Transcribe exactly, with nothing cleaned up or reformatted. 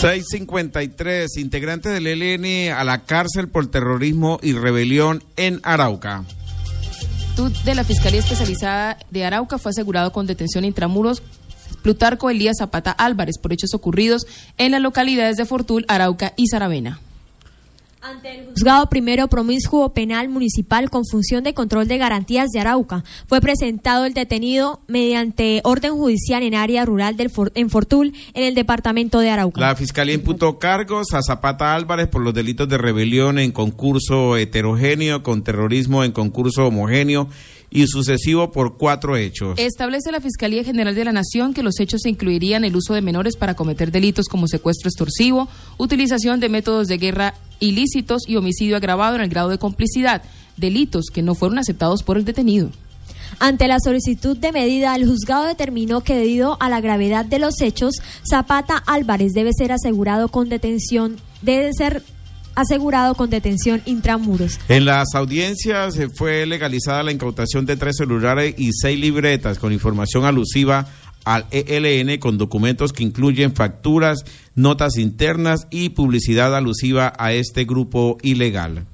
seis cincuenta y tres, integrante del E L N a la cárcel por terrorismo y rebelión en Arauca. De la Fiscalía Especializada de Arauca fue asegurado con detención intramuros Plutarco Elías Zapata Álvarez por hechos ocurridos en las localidades de Fortul, Arauca y Saravena. Ante el Juzgado Primero Promiscuo Penal Municipal con función de control de garantías de Arauca, fue presentado el detenido mediante orden judicial en área rural del For- en Fortul, en el departamento de Arauca. La Fiscalía imputó cargos a Zapata Álvarez por los delitos de rebelión en concurso heterogéneo, con terrorismo en concurso homogéneo y sucesivo por cuatro hechos. Establece la Fiscalía General de la Nación que los hechos incluirían el uso de menores para cometer delitos como secuestro extorsivo, utilización de métodos de guerra ilícitos y homicidio agravado en el grado de complicidad, delitos que no fueron aceptados por el detenido. Ante la solicitud de medida, el juzgado determinó que debido a la gravedad de los hechos, Zapata Álvarez debe ser asegurado con detención, debe ser asegurado con detención intramuros. En las audiencias eh, fue legalizada la incautación de tres celulares y seis libretas con información alusiva al E L N, con documentos que incluyen facturas, notas internas y publicidad alusiva a este grupo ilegal.